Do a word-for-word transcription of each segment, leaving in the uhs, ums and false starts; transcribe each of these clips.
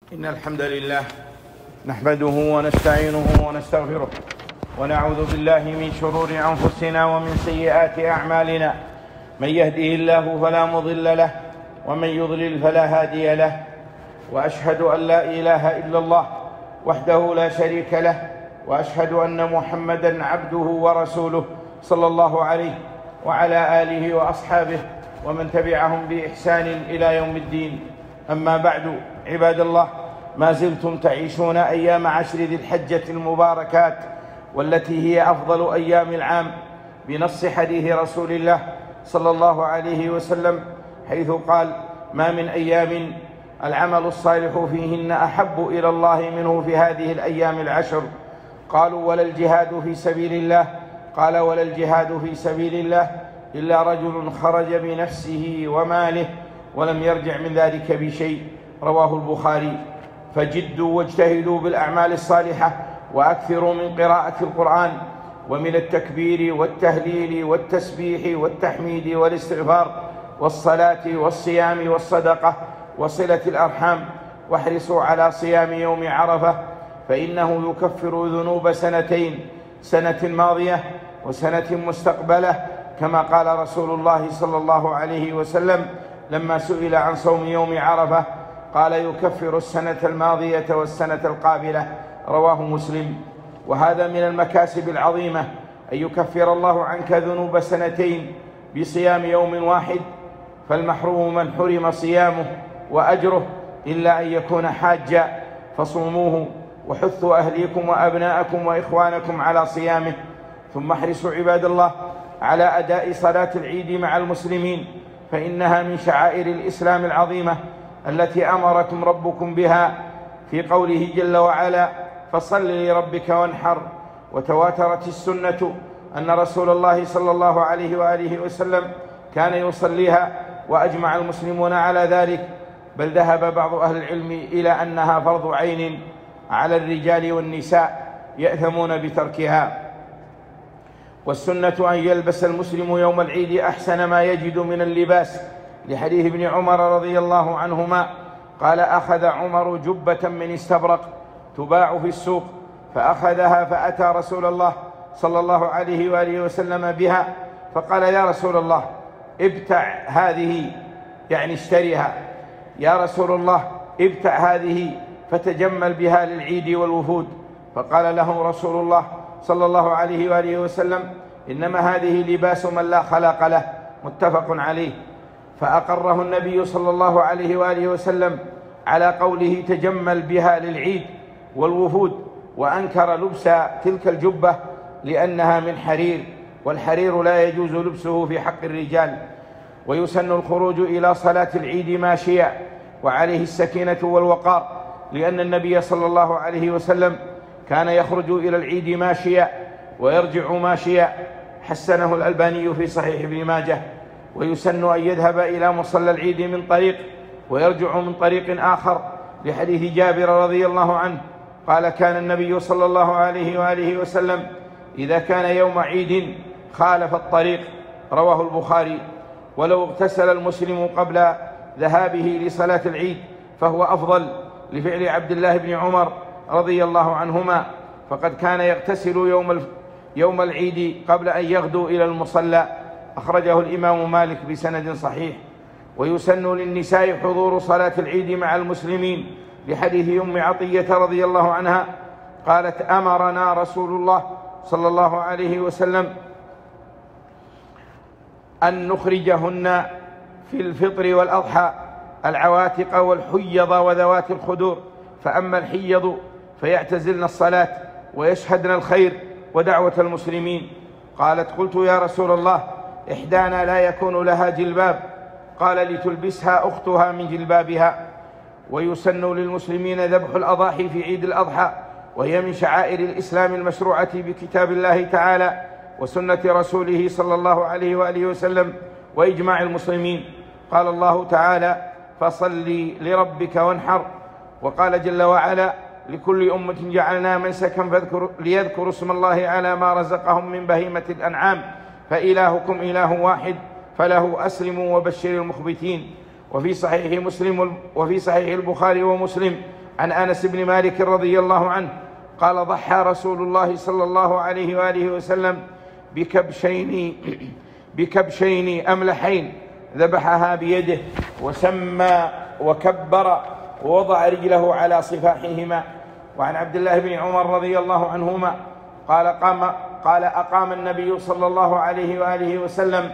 إن الحمد لله نحمده ونستعينه ونستغفره ونعوذ بالله من شرور أنفسنا ومن سيئات أعمالنا. من يهده الله فلا مضل له ومن يضلل فلا هادي له، وأشهد أن لا إله إلا الله وحده لا شريك له، وأشهد أن محمدًا عبده ورسوله صلى الله عليه وعلى آله وأصحابه ومن تبعهم بإحسان إلى يوم الدين. أما بعد، عباد الله، ما زلتم تعيشون أيام عشر ذي الحجة المباركات، والتي هي أفضل أيام العام بنص حديث رسول الله صلى الله عليه وسلم، حيث قال: ما من أيام العمل الصالح فيهن أحب إلى الله منه في هذه الأيام العشر. قالوا: ولا الجهاد في سبيل الله؟ قال: ولا الجهاد في سبيل الله إلا رجل خرج بنفسه وماله ولم يرجع من ذلك بشيء. رواه البخاري. فجدوا واجتهدوا بالأعمال الصالحة، وأكثروا من قراءة القرآن ومن التكبير والتهليل والتسبيح والتحميد والاستغفار والصلاة والصيام والصدقة وصلة الأرحام، واحرصوا على صيام يوم عرفة، فإنه يكفر ذنوب سنتين، سنة ماضية وسنة مستقبلة، كما قال رسول الله صلى الله عليه وسلم لما سئل عن صوم يوم عرفة قال: يكفر السنة الماضية والسنة القابلة. رواه مسلم. وهذا من المكاسب العظيمة أن يكفر الله عنك ذنوب سنتين بصيام يوم واحد، فالمحروم من حرم صيامه وأجره إلا أن يكون حاجا، فصوموه وحثوا أهليكم وأبناءكم وإخوانكم على صيامه. ثم احرصوا عباد الله على أداء صلاة العيد مع المسلمين، فإنها من شعائر الإسلام العظيمة التي أمركم ربكم بها في قوله جل وعلا: فصل لربك وانحر. وتواترت السنة أن رسول الله صلى الله عليه وآله وسلم كان يصليها، وأجمع المسلمون على ذلك، بل ذهب بعض أهل العلم إلى أنها فرض عين على الرجال والنساء يأثمون بتركها. والسنة أن يلبس المسلم يوم العيد أحسن ما يجد من اللباس، لحديث ابن عمر رضي الله عنهما قال: أخذ عمر جبة من استبرق تباع في السوق، فأخذها فأتى رسول الله صلى الله عليه وآله وسلم بها، فقال: يا رسول الله، ابتع هذه، يعني اشتريها، يا رسول الله ابتع هذه فتجمل بها للعيد والوفود. فقال له رسول الله صلى الله عليه وآله وسلم: إنما هذه لباس من لا خلاق له. متفق عليه. فأقره النبي صلى الله عليه وآله وسلم على قوله: تجمل بها للعيد والوفود، وأنكر لبس تلك الجبة لأنها من حرير، والحرير لا يجوز لبسه في حق الرجال. ويسن الخروج إلى صلاة العيد ماشيا، وعليه السكينة والوقار، لأن النبي صلى الله عليه وسلم كان يخرج إلى العيد ماشيا ويرجع ماشيا، حسنه الألباني في صحيح ابن ماجه. ويسن أن يذهب إلى مصلى العيد من طريق ويرجع من طريق آخر، لحديث جابر رضي الله عنه قال: كان النبي صلى الله عليه وآله وسلم إذا كان يوم عيد خالف الطريق. رواه البخاري. ولو اغتسل المسلم قبل ذهابه لصلاة العيد فهو أفضل، لفعل عبد الله بن عمر رضي الله عنهما، فقد كان يغتسل يوم يوم العيد قبل أن يغدو إلى المصلى. أخرجه الإمام مالك بسند صحيح. ويسن للنساء حضور صلاة العيد مع المسلمين، لحديث أم عطية رضي الله عنها قالت: أمرنا رسول الله صلى الله عليه وسلم أن نخرجهن في الفطر والأضحى العواتق والحيض وذوات الخدور، فأما الحيض فيعتزلن الصلاة ويشهدن الخير ودعوة المسلمين. قالت: قلت يا رسول الله، إحدانا لا يكون لها جلباب. قال: لتلبسها أختها من جلبابها. ويسن للمسلمين ذبح الأضاحي في عيد الأضحى، وهي من شعائر الإسلام المشروعة بكتاب الله تعالى وسنة رسوله صلى الله عليه وآله وسلم وإجماع المسلمين. قال الله تعالى: فصل لربك وانحر. وقال جل وعلا: لكل أمة جعلنا منسكا فاذكر ليذكروا اسم الله على ما رزقهم من بهيمة الأنعام فإلهكم إله واحد فله أسلموا وبشر المخبتين. وفي صحيح مسلم وفي صحيح البخاري ومسلم عن أنس بن مالك رضي الله عنه قال ضحى رسول الله صلى الله عليه وآله وسلم بكبشين بكبشين أملحين ذبحها بيده وسمى وكبر ووضع رجله على صفاحهما. وعن عبد الله بن عمر رضي الله عنهما قال قام قال أقام النبي صلى الله عليه وآله وسلم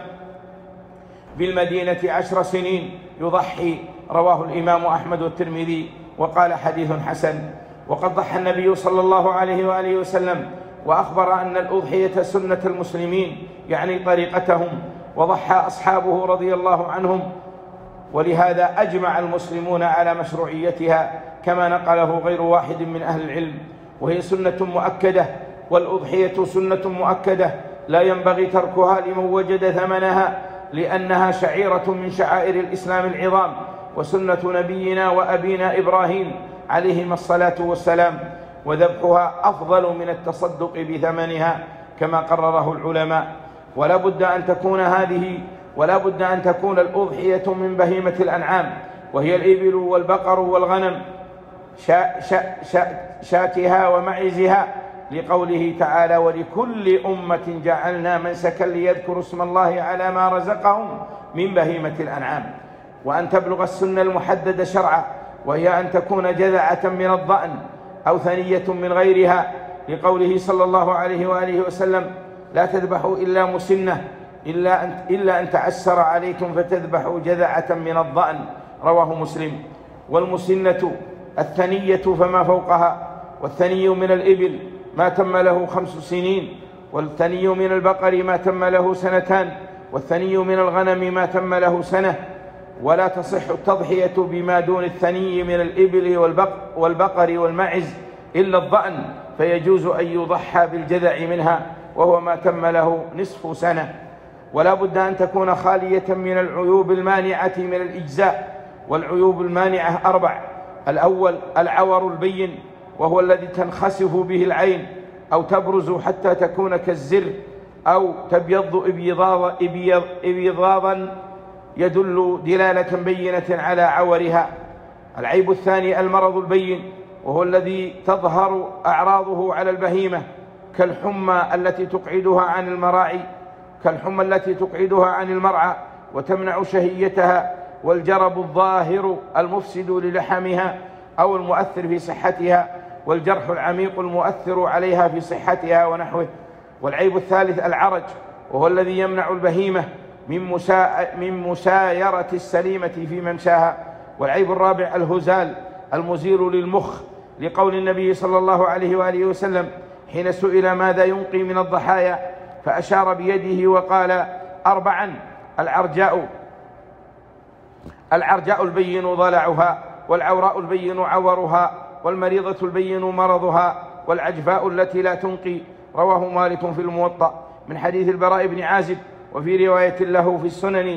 بالمدينة عشر سنين يضحي، رواه الإمام أحمد والترمذي وقال حديث حسن. وقد ضحى النبي صلى الله عليه وآله وسلم وأخبر أن الأضحية سنة المسلمين يعني طريقتهم، وضحى أصحابه رضي الله عنهم، ولهذا أجمع المسلمون على مشروعيتها كما نقله غير واحد من أهل العلم، وهي سنة مؤكدة، والأضحية سنة مؤكدة لا ينبغي تركها لمن وجد ثمنها، لأنها شعيرة من شعائر الإسلام العظام، وسنة نبينا وأبينا إبراهيم عليهما الصلاة والسلام، وذبحها أفضل من التصدق بثمنها كما قرره العلماء. ولا بد أن تكون هذه ولا بد أن تكون الأضحية من بهيمة الأنعام، وهي الإبل والبقر والغنم، شا شا شا شاتها ومعزها، لقوله تعالى: ولكل أمة جعلنا منسكا ليذكروا اسم الله على ما رزقهم من بهيمة الأنعام. وأن تبلغ السنة المحددة شرعا، وهي أن تكون جذعة من الضأن أو ثنية من غيرها، لقوله صلى الله عليه وآله وسلم: لا تذبحوا إلا مسنة إلا أن, إلا أن تعسر عليكم فتذبحوا جذعة من الضأن، رواه مسلم. والمسنة الثنية فما فوقها، والثني من الإبل ما تم له خمس سنين، والثني من البقر ما تم له سنتان، والثني من الغنم ما تم له سنة. ولا تصح التضحية بما دون الثني من الإبل والبقر والمعز إلا الضأن، فيجوز أن يضحى بالجذع منها وهو ما تم له نصف سنة. ولا بد أن تكون خالية من العيوب المانعة من الإجزاء، والعيوب المانعة أربع: الأول العور البين، وهو الذي تنخسف به العين أو تبرز حتى تكون كالزر أو تبيض إبيضاضا يدل دلالة بينة على عورها. العيب الثاني المرض البين، وهو الذي تظهر أعراضه على البهيمة كالحمى التي تقعدها عن المراعي كالحمى التي تقعدها عن المرعى وتمنع شهيتها، والجرب الظاهر المفسد للحمها أو المؤثر في صحتها، والجرح العميق المؤثر عليها في صحتها ونحوه. والعيب الثالث العرج، وهو الذي يمنع البهيمة من, مسا... من مسايرة السليمة في ممشاها. والعيب الرابع الهزال المزيل للمخ، لقول النبي صلى الله عليه وآله وسلم حين سئل ماذا ينقي من الضحايا فأشار بيده وقال: أربعا: العرجاء العرجاء البين ضلعها، والعوراء البين عورها، والمريضة البين مرضها، والعجفاء التي لا تنقي، رواه مالك في الموطأ من حديث البراء بن عازب، وفي رواية له في السنن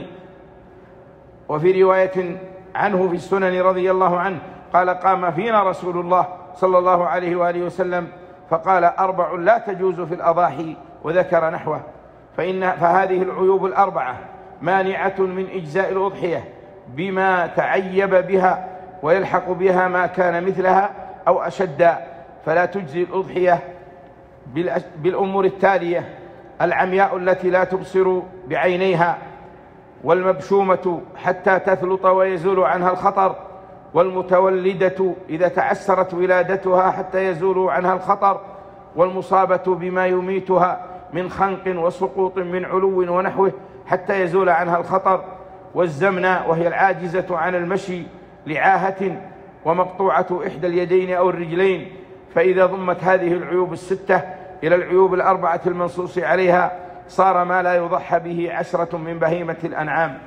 وفي رواية عنه في السنن رضي الله عنه قال: قام فينا رسول الله صلى الله عليه وآله وسلم فقال: أربع لا تجوز في الأضاحي، وذكر نحوه. فإن فهذه العيوب الأربعة مانعة من إجزاء الأضحية بما تعيب بها، ويلحق بها ما كان مثلها أو أشد، فلا تجزي الأضحية بالأمور التالية: العمياء التي لا تبصر بعينيها، والمبشومة حتى تثلط ويزول عنها الخطر، والمتولدة إذا تعسرت ولادتها حتى يزول عنها الخطر، والمصابة بما يميتها من خنق وسقوط من علو ونحوه حتى يزول عنها الخطر، والزمنة وهي العاجزة عن المشي لعاهة، ومقطوعة إحدى اليدين أو الرجلين. فإذا ضمت هذه العيوب الستة إلى العيوب الأربعة المنصوص عليها صار ما لا يضحى به عشرة من بهيمة الأنعام.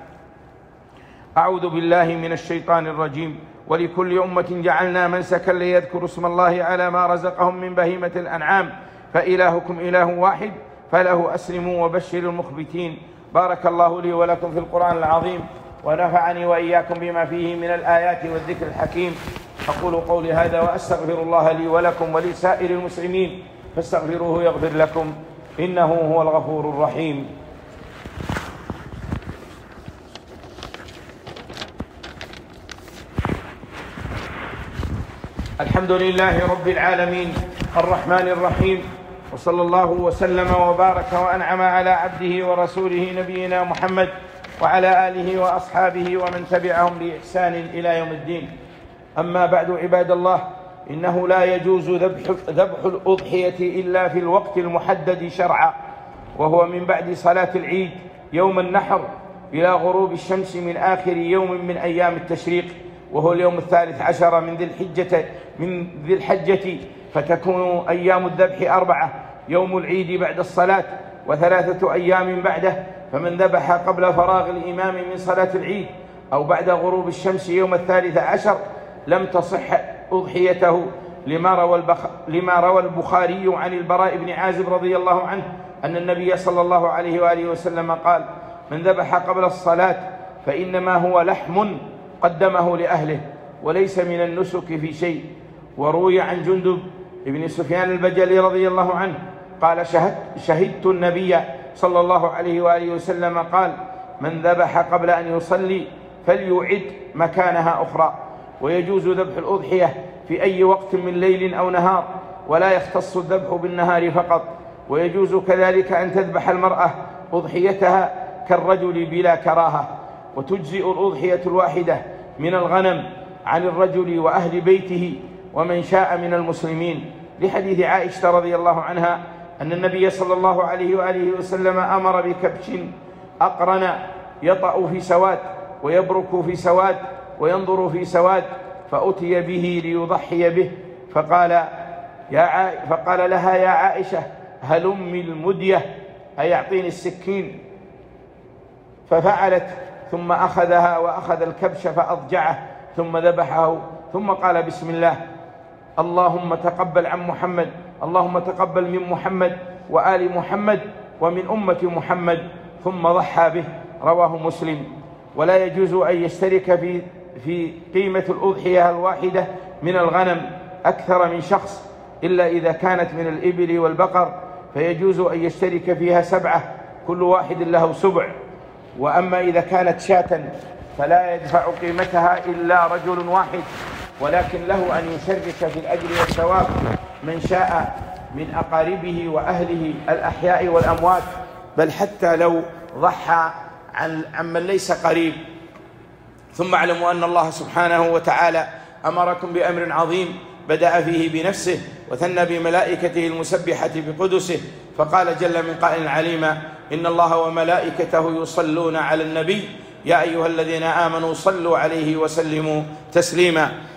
أعوذ بالله من الشيطان الرجيم. ولكل أمة جعلنا منسكا ليذكروا اسم الله على ما رزقهم من بهيمة الأنعام فإلهكم إله واحد فله أسلموا وبشر المخبتين. بارك الله لي ولكم في القرآن العظيم، ونفعني وإياكم بما فيه من الآيات والذكر الحكيم. أقول قولي هذا وأستغفر الله لي ولكم ولسائر المسلمين فاستغفروه يغفر لكم، إنه هو الغفور الرحيم. الحمد لله رب العالمين الرحمن الرحيم، وصلى الله وسلم وبارك وأنعم على عبده ورسوله نبينا محمد وعلى آله وأصحابه ومن تبعهم بإحسان إلى يوم الدين. أما بعد، عباد الله، إنه لا يجوز ذبح, ذبح الأضحية إلا في الوقت المحدد شرعا، وهو من بعد صلاة العيد يوم النحر إلى غروب الشمس من آخر يوم من أيام التشريق، وهو اليوم الثالث عشر من ذي الحجة من ذي الحجة فتكون أيام الذبح أربعة: يوم العيد بعد الصلاة، وثلاثة أيام بعده. فمن ذبح قبل فراغ الإمام من صلاة العيد أو بعد غروب الشمس يوم الثالث عشر لم تصح أضحيته، لما روى, البخ... لما روى البخاري عن البراء بن عازب رضي الله عنه أن النبي صلى الله عليه وآله وسلم قال: من ذبح قبل الصلاة فإنما هو لحم قدمه لأهله، وليس من النسك في شيء. وروي عن جندب بن سفيان البجلي رضي الله عنه قال: شهدت, شهدت النبي صلى الله عليه وآله وسلم قال: من ذبح قبل أن يصلي فليعد مكانها أخرى. ويجوز ذبح الأضحية في أي وقت من ليل أو نهار، ولا يختص الذبح بالنهار فقط. ويجوز كذلك أن تذبح المرأة أضحيتها كالرجل بلا كراهة. وتجزئ الأضحية الواحدة من الغنم عن الرجل وأهل بيته ومن شاء من المسلمين، لحديث عائشة رضي الله عنها أن النبي صلى الله عليه وآله وسلم أمر بكبش أقرن يطأ في سواد ويبرك في سواد وينظر في سواد، فأتي به ليضحي به، فقال, يا عائ... فقال لها: يا عائشة هلمي المدية، أي أعطيني السكين. ففعلت، ثم أخذها وأخذ الكبش فأضجعه، ثم ذبحه، ثم قال: بسم الله، اللهم تقبل عن محمد، اللهم تقبل من محمد وآل محمد ومن أمة محمد، ثم ضحى به. رواه مسلم. ولا يجوز أن يشترك في في قيمة الأضحية الواحدة من الغنم أكثر من شخص، إلا إذا كانت من الإبل والبقر، فيجوز أن يشترك فيها سبعة كل واحد له سبع. وأما إذا كانت شاة فلا يدفع قيمتها إلا رجل واحد، ولكن له أن يشرك في الأجر والثواب من شاء من أقاربه وأهله الأحياء والأموات، بل حتى لو ضحى عن من ليس قريب. ثم اعلموا أن الله سبحانه وتعالى أمركم بأمر عظيم بدأ فيه بنفسه وثنى بملائكته المسبحة بقدسه، فقال جل من قائل عليما: إن الله وملائكته يصلون على النبي يا أيها الذين آمنوا صلوا عليه وسلموا تسليما.